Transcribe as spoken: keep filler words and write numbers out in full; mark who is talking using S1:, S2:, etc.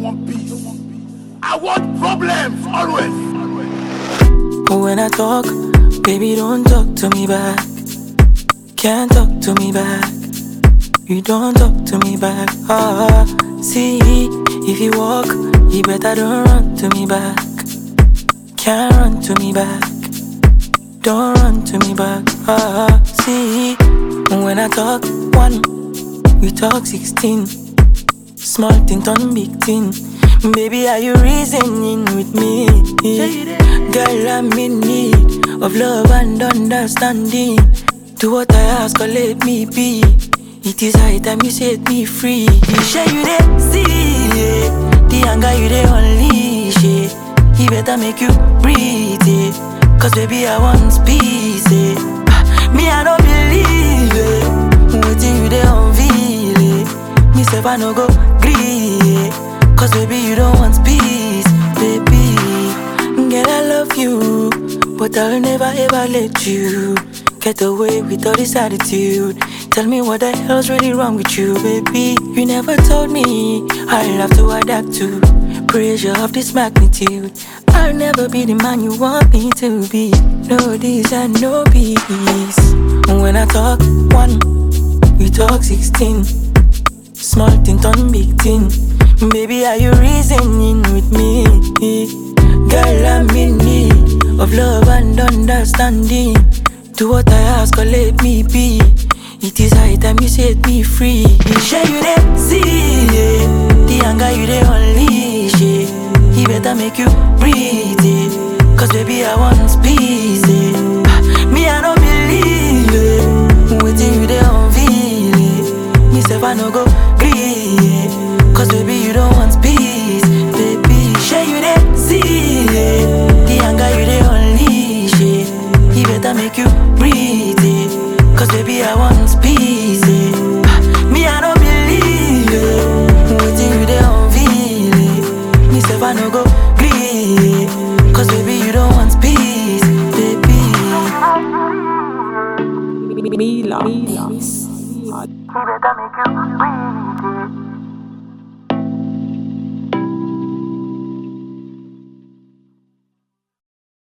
S1: want peace. I want problems always.
S2: When I talk, baby, don't talk to me back. Can't talk to me back. You don't talk to me back. Ah, see, if you walk, you better don't run to me back. Can't run to me back. Don't run to me back. Ah, see, when I talk one, you talk sixteen. Small thing turn big thing. Baby, are you reasoning with me? Girl, I'm in need of love and understanding. Do what I ask or let me be. It is high time you set me free. You share you dey see, yeah. The anger you dey unleash, yeah. He better make you breathe, yeah. Cause baby I want peace, yeah. Me I don't believe it. Waiting you dey unveil it. Me say I no go gree, yeah. Cause baby you don't want peace, baby. Girl I love you, but I'll never ever let you get away with all this attitude. Tell me what the hell's really wrong with you, baby. You never told me I'll have to adapt to pressure of this magnitude. I'll never be the man you want me to be. No this and no peace. When I talk one, you talk sixteen. Small thing turn big thing. Baby, are you reasoning with me? Girl, I'm in need of love and understanding. Do what I ask or let me be. It is high time you set me free. Share you dey see, yeah. The anger you dey unleash, yeah. He better make you breathe, yeah. Cause baby I want peace, yeah. Me I don't believe it. Waiting you dey unveil it. Me say I no go gree, yeah. Cause baby you don't want peace, baby. Share you dey see, yeah. The anger you dey unleash, yeah. He better make you breathe, yeah. Cause baby I want peace, yeah. Me I don't believe it. Waiting you dey unveil it. Me say I no go gree, yeah. Cause baby you don't want peace, baby.
S3: Me love.
S2: He better make you breathe, yeah.